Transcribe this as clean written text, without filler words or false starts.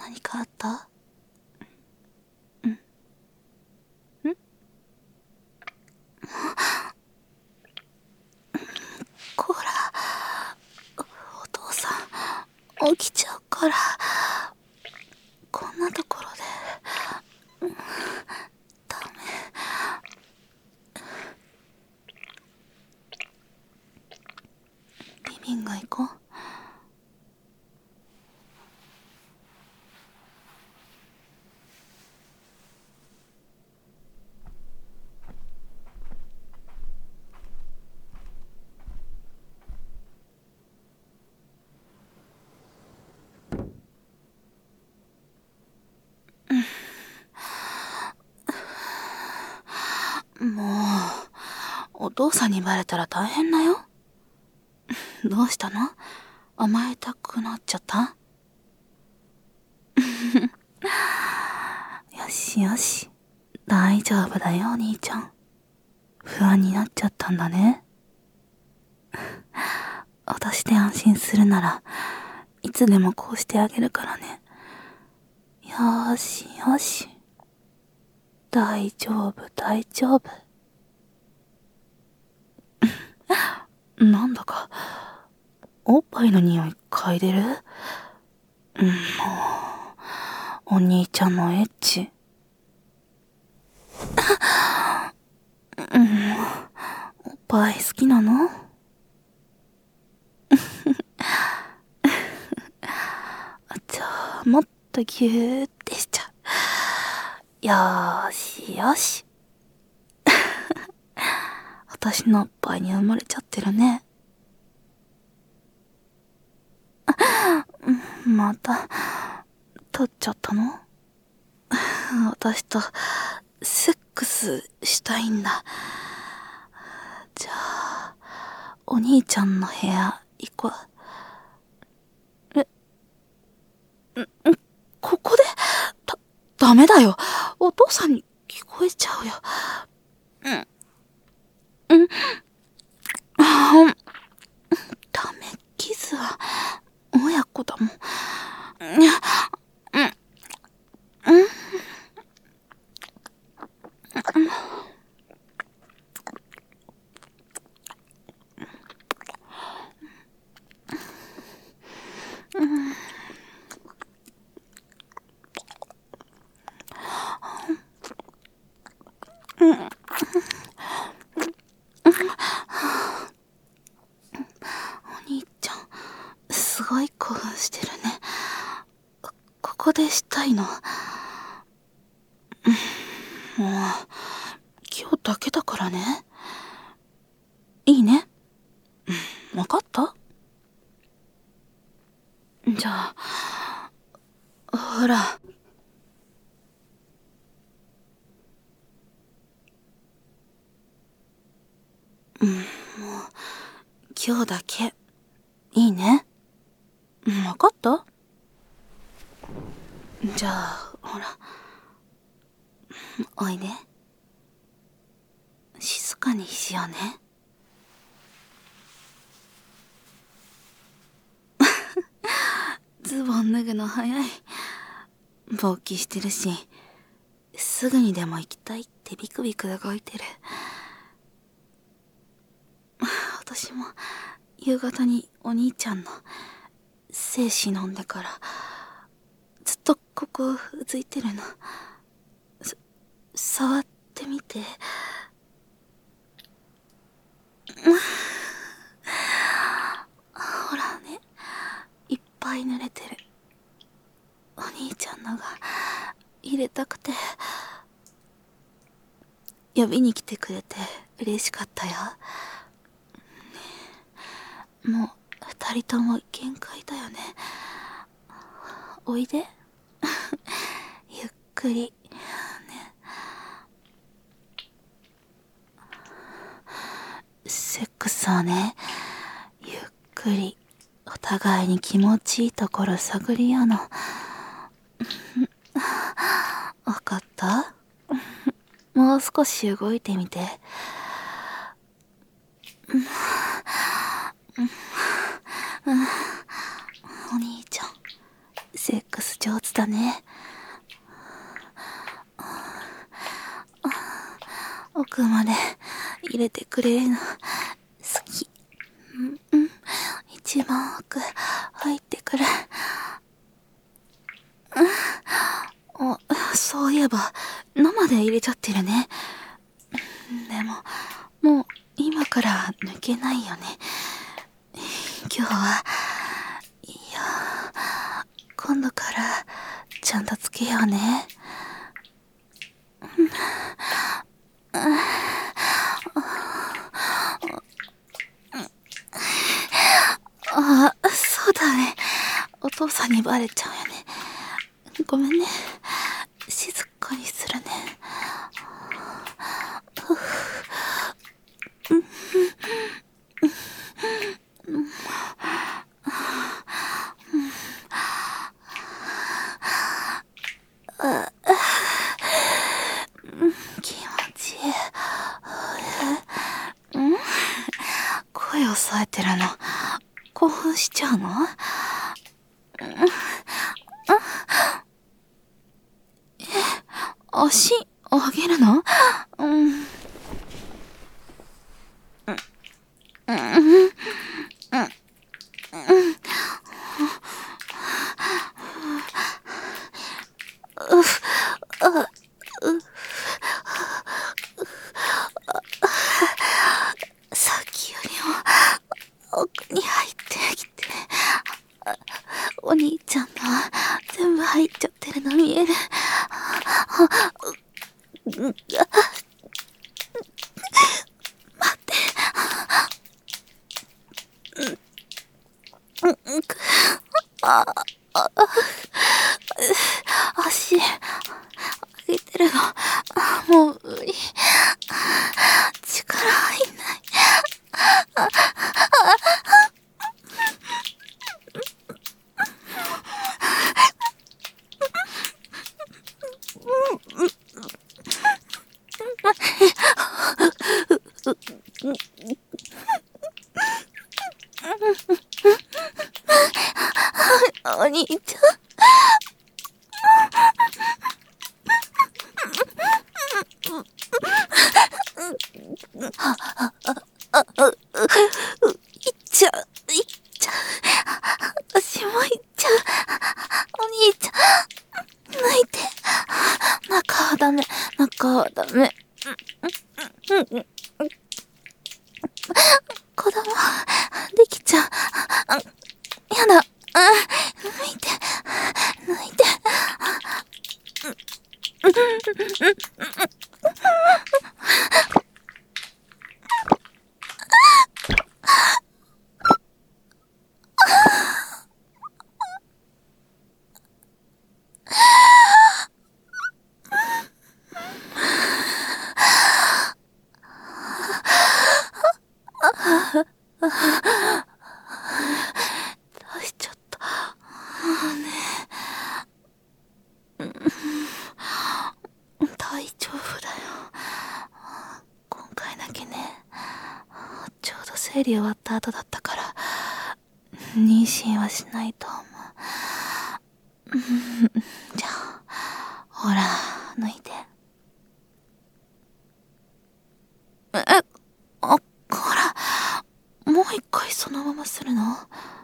何かあった？こら、お父さん起きちゃうから、こんなところで、ダメ。リビング行こう。もう、お父さんにバレたら大変だよ。どうしたの？甘えたくなっちゃった？よしよし。大丈夫だよ、お兄ちゃん。不安になっちゃったんだね。私で安心するなら、いつでもこうしてあげるからね。よーしよし。大丈夫、大丈夫。なんだか、おっぱいの匂い嗅いでる？もう、お兄ちゃんのエッチ。おっぱい好きなの？じゃあ、もっとギューってしちゃう。よーしよし。私のおっぱいに埋もれちゃってるね。また、取っちゃったの？私と、セックスしたいんだ。じゃあ、お兄ちゃんの部屋行こう。ここで？ダメだよ。お父さんに聞こえちゃうよ。ダメ、キスは、親子だもん。お兄ちゃん、すごい興奮してるね。ここでしたいの？もう、今日だけだからね。いいね。わかった？じゃあ、ほら。もう、今日だけ。いいね。わかった？じゃあ、ほら。おいで。静かにしようね。ズボン脱ぐの早い。勃起してるし、すぐにでも行きたいってビクビク動いてる。私も夕方にお兄ちゃんの精子飲んでからずっとここうずいてるの。触ってみて。ほらね、いっぱい濡れてる。お兄ちゃんのが入れたくて。呼びに来てくれて嬉しかったよ。もう二人とも限界だよね。おいで。ゆっくりね。セックスをね、ゆっくりお互いに気持ちいいところ探り合うの。わかった？もう少し動いてみて。お兄ちゃん、 セックス上手だね。奥まで入れてくれるの好き。一番奥入ってくる。そういえば生で入れちゃってるね。でももう今から抜けないよね。今日はいや、今度からちゃんとつけようね。そうだね。お父さんにバレちゃうよね。ごめんね。静かにするね。気持ちいい。声を抑えてるの興奮しちゃうの？足上げるの？さっきよりも奥に入ってきて、お兄ちゃんの全部入っちゃってるの見える。待って。足上げてるのもう無理。力入んない。お兄ちゃん。いっちゃう。私もいっちゃう。お兄ちゃん、抜いて。中はダメ。子供できちゃう。やだ。抜いて。出しちゃった。大丈夫だよ。今回だけね、ちょうど生理終わった後だったから妊娠はしないと思う。じゃあほら抜いて。ほらもう一回そのままするの？